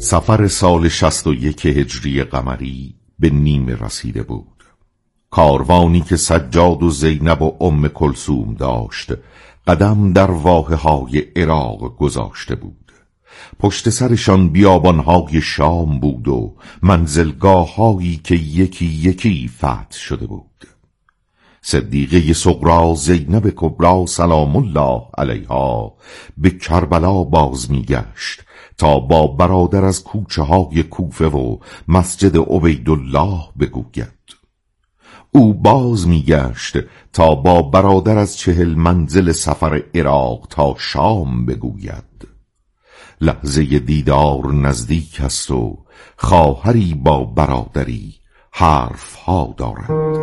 صفر سال 61 هجری قمری به نیمه رسیده بود. کاروانی که سجاد و زینب و ام کلثوم داشت قدم در واحه‌های عراق گذاشته بود. پشت سرشان بیابانهای شام بود و منزلگاه‌هایی که یکی یکی فتح شده بود. صدیقه صغرا زینب کبری سلام الله علیها به کربلا باز میگشت تا با برادر از کوچه های کوفه و مسجد عبیدالله بگوید. او باز میگشت تا با برادر از 40 منزل سفر عراق تا شام بگوید. لحظه دیدار نزدیک است و خواهری با برادری حرف ها دارند.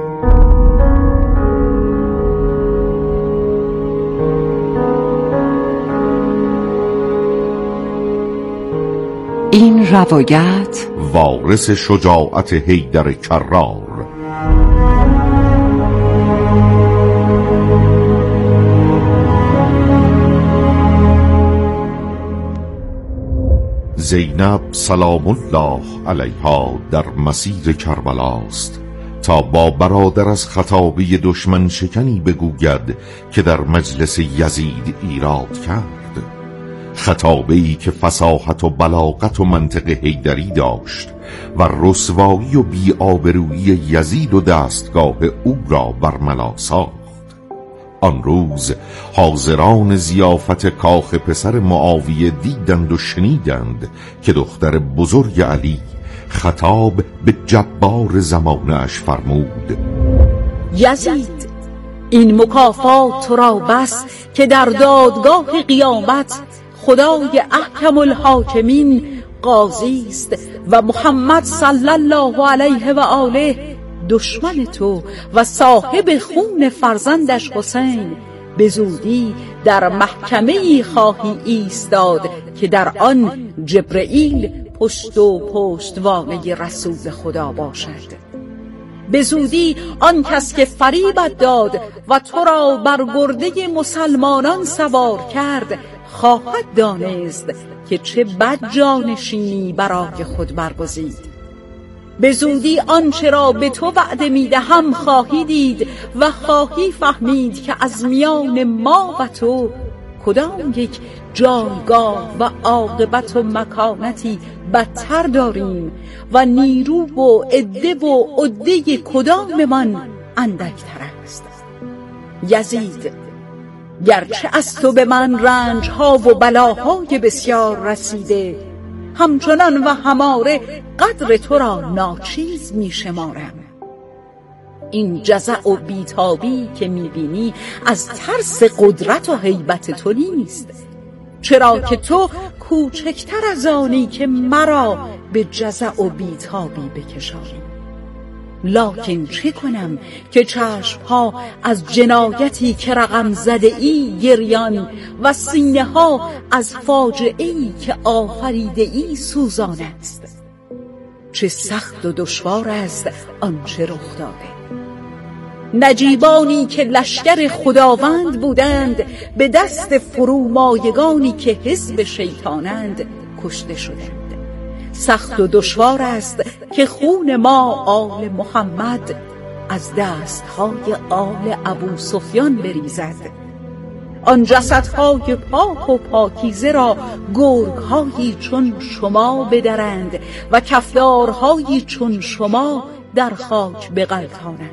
این روایت وارث شجاعت حیدر کرار. زینب سلام الله علیها در مسیر کربلاست تا با برادر از خطابه دشمن شکنی بگوید که در مجلس یزید ایراد کرد. خطابه‌ای که فصاحت و بلاغت و منطق حیدری داشت و رسوایی و بی‌آبرویی یزید و دستگاه او را برملا ساخت. آن روز حاضران ضیافت کاخ پسر معاویه دیدند و شنیدند که دختر بزرگ علی خطاب به جبار زمانه اش فرمود: یزید، این مکافات تو را بس که در دادگاه قیامت خدای احکم الحاکمین قاضی است و محمد صلی الله علیه و آله دشمن تو و صاحب خون فرزندش حسین. به زودی در محکمه‌ای خواهی ایستاد که در آن جبرئیل پشت و پشتوانه رسول خدا باشد. به زودی آن کس که فریبت داد و تو را بر گرده مسلمانان سوار کرد خواهد دانست که چه بد جانشینی برای خود برگزید. به زودی آنچه را به تو وعده میدهم خواهی دید و خواهی فهمید که از میان ما و تو کدام یک جایگاه و عاقبت و مکانتی بدتر داریم و نیرو و عده و عده کداممان اندکتر است. یزید، گرچه از تو به من رنج‌ها و بلاهای بسیار رسیده، همچنان و هماره قدر تو را ناچیز می شمارم. این جزع و بیتابی که می بینی از ترس قدرت و هیبت تو نیست، چرا که تو کوچکتر از آنی که مرا به جزع و بیتابی بکشانی. لکن چه کنم که چشمها از جنایتی که رقم زده ای گریان و سینه ها از فاجعه ای که آفریده ای سوزان است. چه سخت و دشوار است آنچه رخ داده. نجیبانی که لشکر خداوند بودند به دست فرومایگانی که حزب شیطانند کشته شدند. سخت و دشوار است که خون ما آل محمد از دستهای آل ابو سفیان بریزد. آن جسدهای پاک و پاکیزه را گرگ‌هایی چون شما بدرند و کفدارهایی چون شما در خاک بغلطانند.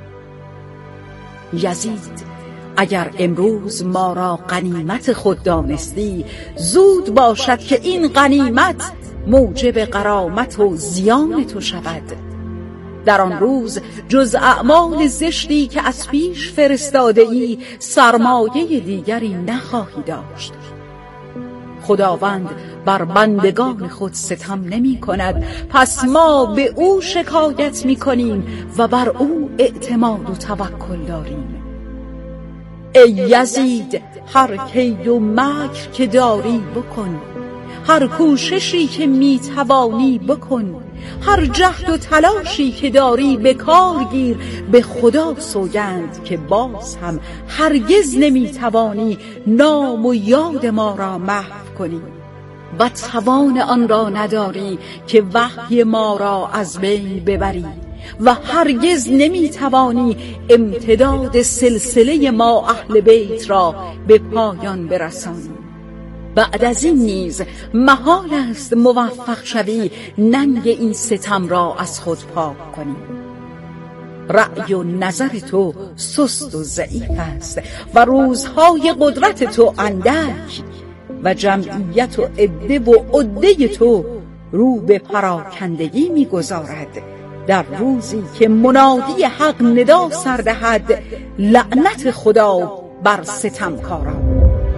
یزید، اگر امروز ما را غنیمت خود دانستی، زود باشد که این غنیمت موجب غرامت و زیان تو شود. در آن روز جز اعمال زشتی که از پیش فرستاده ای سرمایه دیگری نخواهی داشت. خداوند بر بندگان خود ستم نمی کند، پس ما به او شکایت می کنیم و بر او اعتماد و توکل داریم. ای یزید، هر کید و مکر که داری بکن، هر کوششی که میتوانی بکن، هر جهد و تلاشی که داری به کار گیر. به خدا سوگند که باز هم هرگز نمیتوانی نام و یاد ما را محو کنی. و توان آن را نداری که وحی ما را از بین ببری و هرگز نمیتوانی امتداد سلسله ما اهل بیت را به پایان برسانی. بعد از این نیز محال است موفق شوی ننگ این ستم را از خود پاک کنی. رأی و نظر تو سست و ضعیف است و روزهای قدرت تو اندک و جمعیت و عده و عده تو رو به پراکندگی می‌گذارد در روزی که منادی حق ندا سر دهد لعنت خدا بر ستمکاران.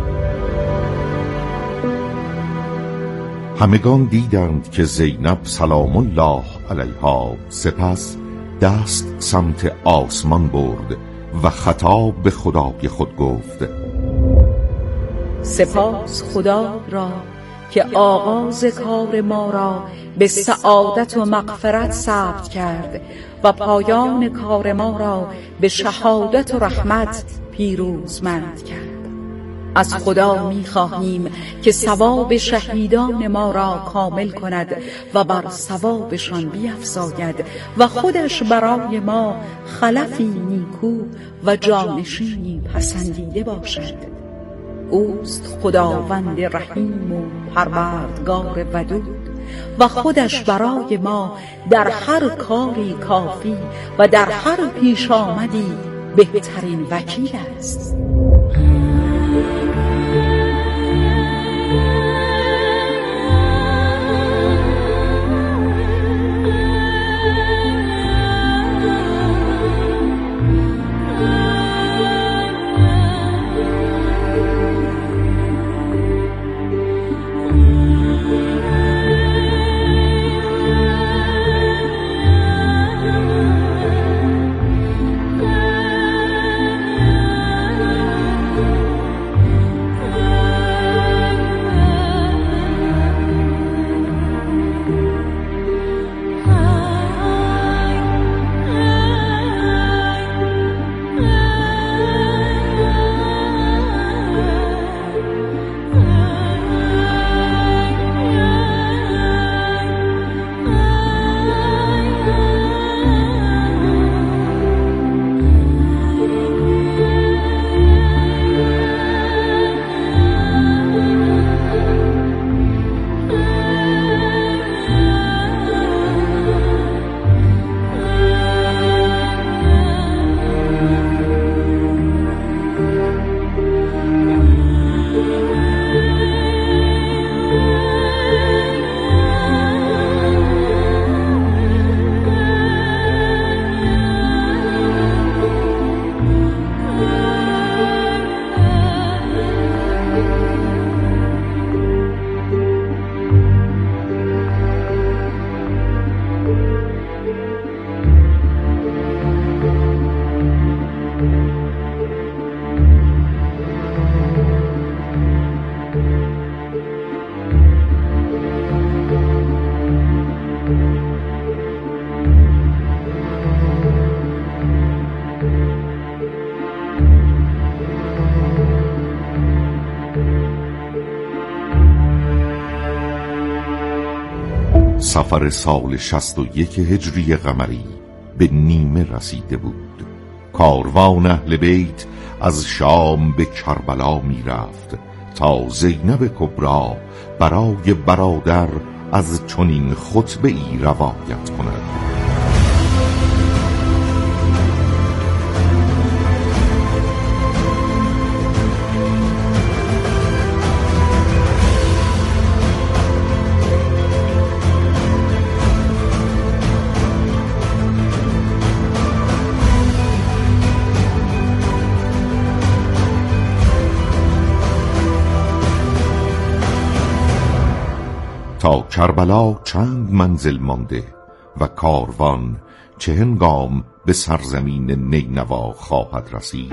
همگان دیدند که زینب سلام الله علیها سپس دست سمت آسمان برد و خطاب به خدای خود گفت: سپاس خدا را که آغاز کار ما را به سعادت و مغفرت ثبت کرد و پایان کار ما را به شهادت و رحمت پیروزمند کرد. از خدا می‌خواهیم که ثواب شهیدان ما را کامل کند و بر ثوابشان بیفزاید و خودش برای ما خلفی نیکو و جانشینی پسندیده باشد. اوست خداوند رحیم و پروردگار ودود و خودش برای ما در هر کاری کافی و در هر پیش آمدی بهترین وکیل است. سفر سال 61 هجری قمری به نیمه رسیده بود. کاروان اهل بیت از شام به کربلا می رفت تا زینب کبری برای برادر از چنین خطبه ای روایت کند. تا کربلا چند منزل مانده و کاروان چه هنگام به سرزمین نینوا خواهد رسید.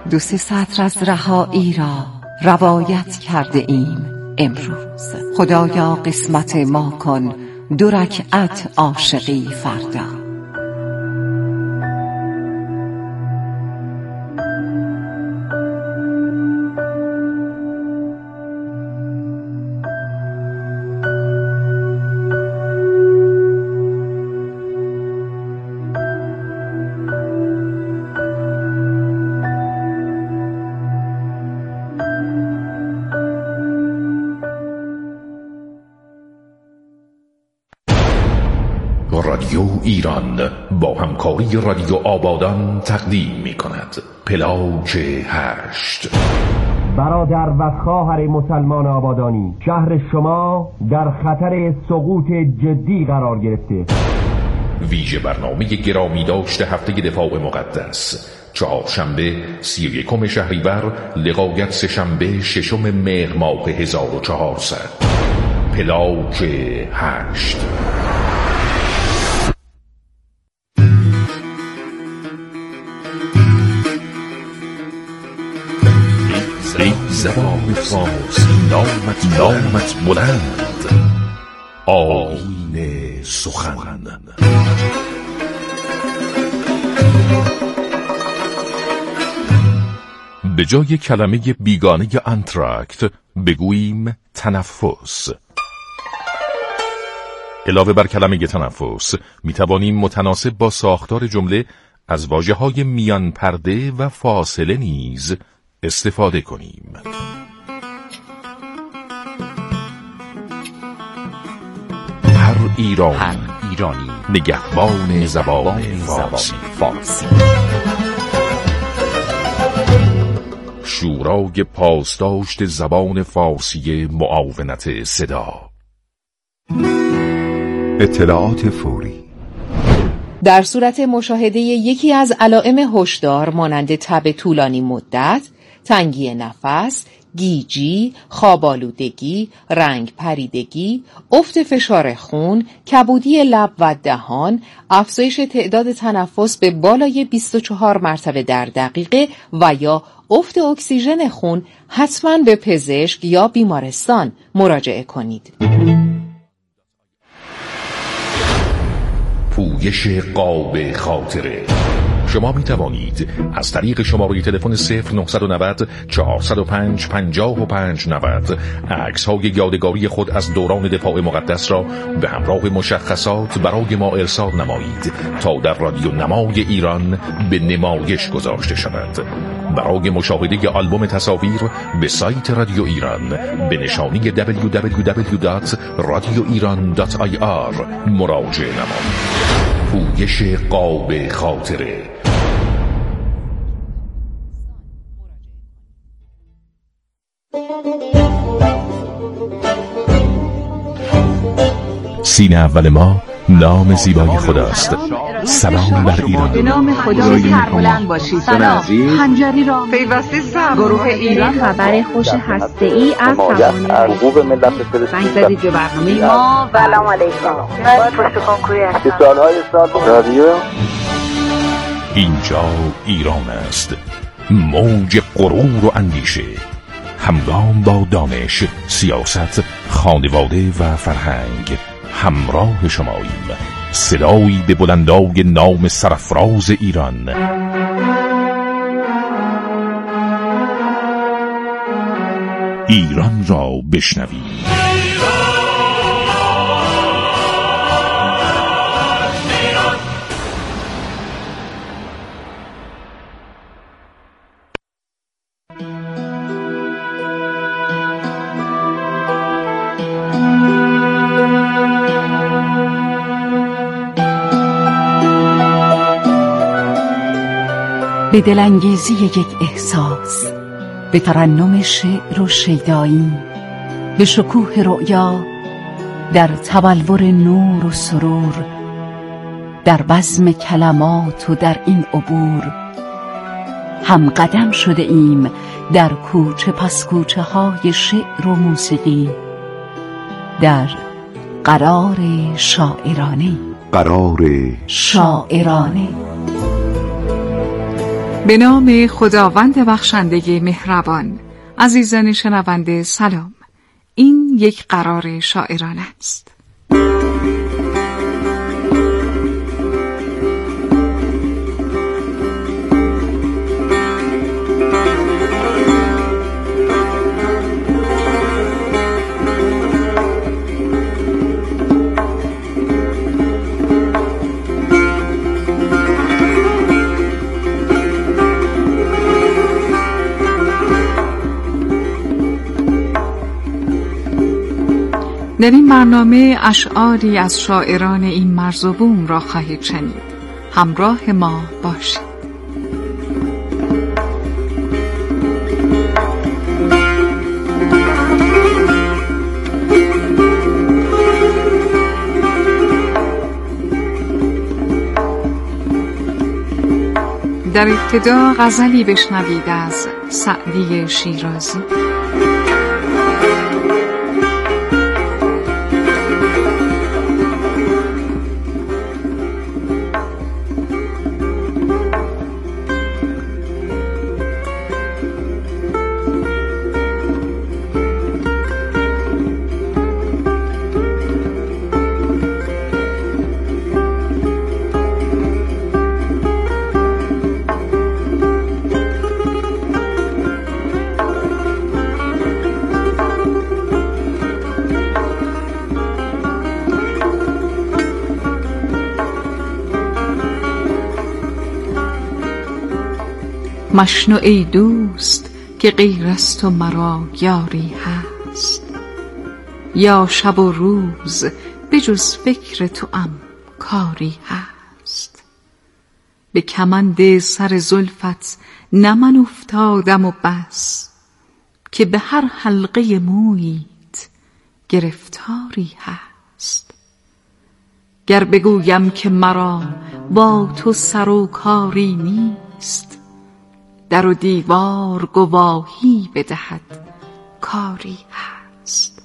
دو سه سطر از رهایی را روایت کرده ایم امروز. خدایا قسمت ما کن 2 رکعت عاشقی فردا. رادیو ایران با همکاری رادیو آبادان تقدیم می کند پلاک 8. برادر و خواهر مسلمان آبادانی، شهر شما در خطر سقوط جدی قرار گرفته. ویژه برنامه گرامی داشته هفته دفاع مقدس، چهارشنبه 31 شهریور لقایت سه‌شنبه 6 مهر ماه 1400. پلاک 8. ای زبان فارسی نامت بلند، آیین سخن. به جای کلمه بیگانه انتراکت بگوییم تنفس. علاوه بر کلمه تنفس می توانیم متناسب با ساختار جمله از واژه‌های میان پرده و فاصله نیز استفاده کنیم. هر ایرانی نگهبان زبان فارسی. شورای پاسداشت زبان فارسی معاونت صدا. اطلاعات فوری. در صورت مشاهده یکی از علائم هشدار مانند تب طولانی مدت، تنگی نفس، گیجی، خواب‌آلودگی، رنگ پریدگی، افت فشار خون، کبودی لب و دهان، افزایش تعداد تنفس به بالای 24 مرتبه در دقیقه و یا افت اکسیژن خون، حتما به پزشک یا بیمارستان مراجعه کنید. پویش قاب خاطره. شما می توانید از طریق شماره تلفن 0990 405 5590 عکس‌های یادگاری خود از دوران دفاع مقدس را به همراه مشخصات برای ما ارسال نمایید تا در رادیو نمای ایران به نمایش گذاشته شود. برای مشاهده آلبوم تصاویر به سایت رادیو ایران به نشانی www.radioiran.ir مراجعه نمایید. پویش قاب خاطره. سین اول ما نام زیبای خداست. سلام بر ایران. به نام خدای سربلند باشید. سلام. خنجری را پیوسته سر. گروه ایران خبر خوش هسته‌ای از توان حقوق ملت فلسطین. زنگ زدید به برنامه ما. سلام علیکم. باید پشت کنکوری هستم. سالهای سال رادیو. اینجا ایران است. موج غرور و اندیشه، همگام با دانش، سیاست، خانواده و فرهنگ همراه شماییم. صدایی به بلندای نام سرافراز ایران. ایران را بشنوید. به دلانگیزی یک احساس، به ترنم شعر و شیدایی، به شکوه رؤیا، در تبلور نور و سرور، در بزم کلمات و در این عبور هم قدم شده ایم در کوچه پس کوچه های شعر و موسیقی، در قرار شاعرانه. به نام خداوند بخشنده مهربان. عزیزان شنونده سلام. این یک قرار شاعرانه است. در این برنامه اشعاری از شاعران این مرز و بوم را خواهید شنید. همراه ما باشید. در ابتدا غزلی بشنوید از سعدی شیرازی. مشنو ای دوست که غیر از تو مرا یاری هست، یا شب و روز بجز فکر توام کاری هست. به کمند سر زلفت نه من افتادم و بس، که به هر حلقه مویت گرفتاری هست. گر بگویم که مرا با تو سر و کاری نیست، در و دیوار گواهی بدهد کاری هست.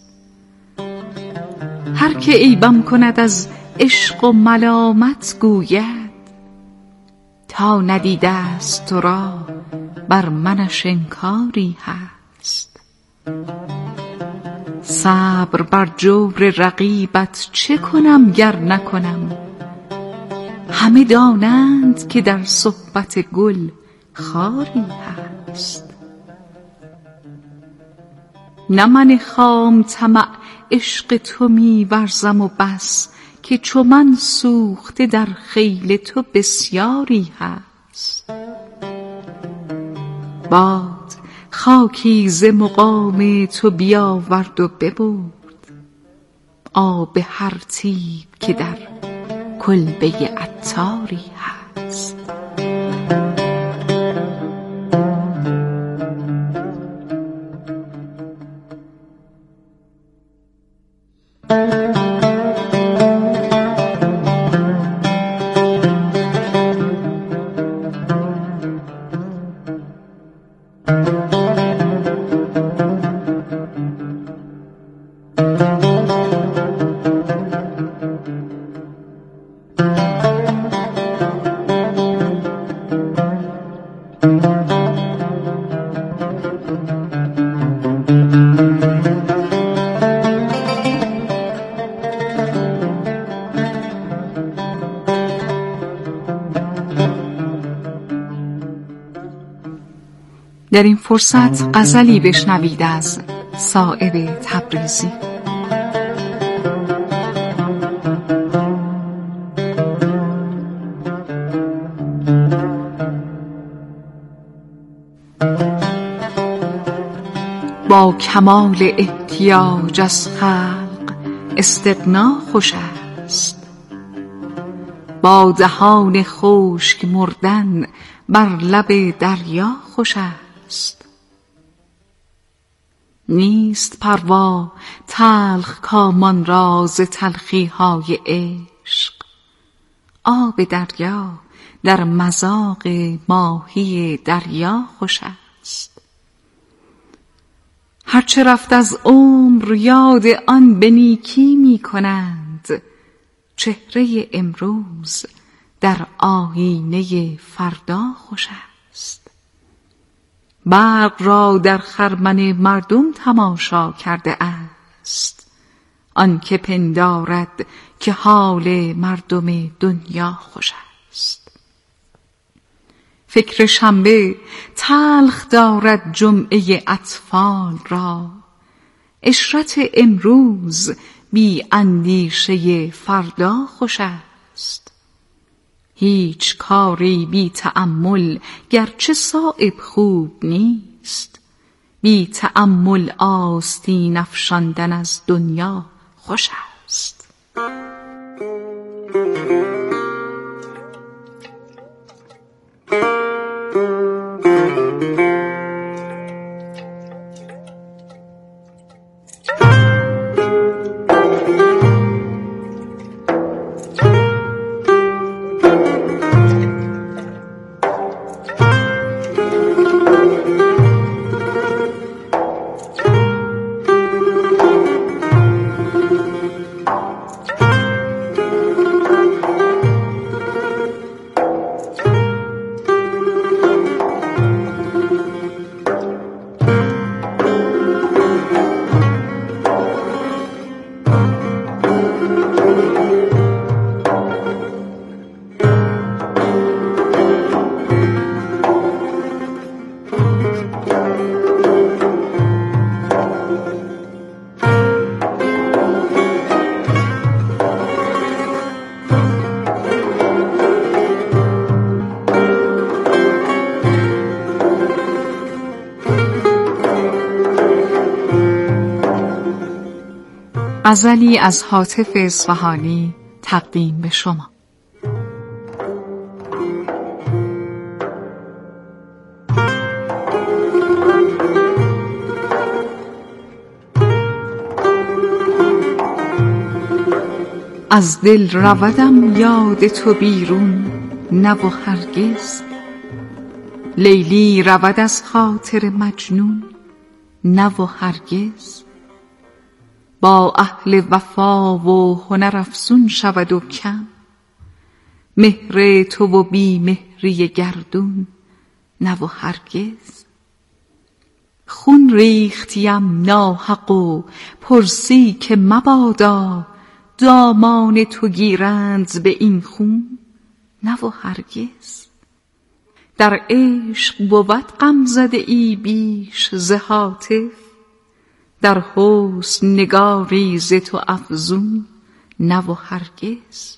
هر که عیبم کند از عشق و ملامت گوید، تا ندیده است تو را بر منش انکاری هست. صبر بر جور رقیبت چه کنم گر نکنم، همه دانند که در صحبت گل خاری هست. نه من خام طمع عشق تو می ورزم و بس، که چو من سوخته در خیل تو بسیاری هست. باد خاکی ز مقام تو بیاورد و ببرد، آب هر طیب که در کلبه عطاری هست. در این فرصت غزلی بشنوید از صائب تبریزی. با کمال احتیاج از خلق استغنا خوش است، با دهان خشک مردن بر لب دریا خوش است. نیست پروا تلخ کامان را ز تلخی های عشق، آب دریا در مذاق ماهی دریا خوش است. هرچه رفت از عمر یاد آن به نیکی می کنند، چهره امروز در آینه فردا خوش است. برق را در خرمن مردم تماشا کرده است، آن که پندارد که حال مردم دنیا خوش است. فکر شنبه تلخ دارد جمعه اطفال را، عشرت امروز بی اندیشه فردا خوش است. هیچ کاری بی تأمل گرچه صایب خوب نیست، بی تأمل آستین افشاندن از دنیا خوش است. غزلی از هاتف اصفهانی تقدیم به شما. از دل رودم یاد تو بیرون نه و هرگز، لیلی رود از خاطر مجنون نه و هرگز. با اهل وفا و هنر افزون شود و کم، مهر تو و بی مهری گردون نه و هرگز. خون ریختیم ناحق و پرسی که مبادا، دامان تو گیرند به این خون نه و هرگز. در عشق بود غم زده ای بیش ز هاتف، در حسن نگاری ز تو افزون نه و هرگز.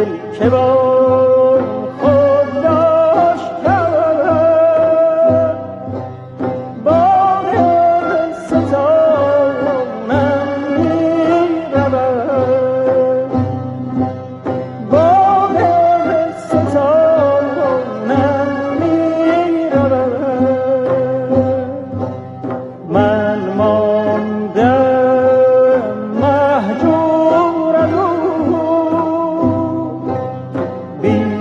دل که با خود داشت کرد باد ستانم می رود باد ستانم می رود من ماندم مهجور از او بی